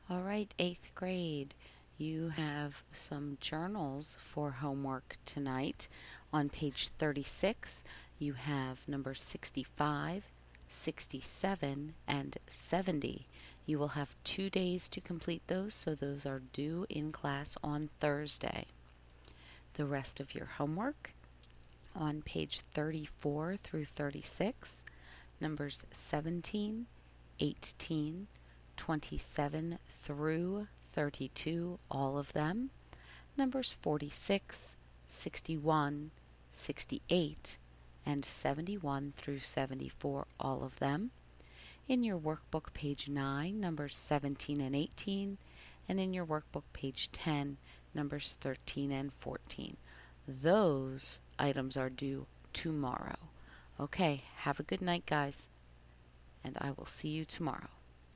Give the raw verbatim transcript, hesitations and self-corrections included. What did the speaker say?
All right, eighth grade. You have some journals for homework tonight. On page thirty-six, you have numbers sixty-five, sixty-seven, and seventy. You will have two days to complete those, so those are due in class on Thursday. The rest of your homework on page thirty-four through thirty-six, numbers seventeen, eighteen, twenty-seven through thirty-two, all of them. Numbers forty-six, sixty-one, sixty-eight, and seventy-one through seventy-four, all of them. In your workbook, page nine, numbers seventeen and eighteen, and in your workbook, page ten, numbers thirteen and fourteen. Those items are due tomorrow. Okay, have a good night, guys, and I will see you tomorrow.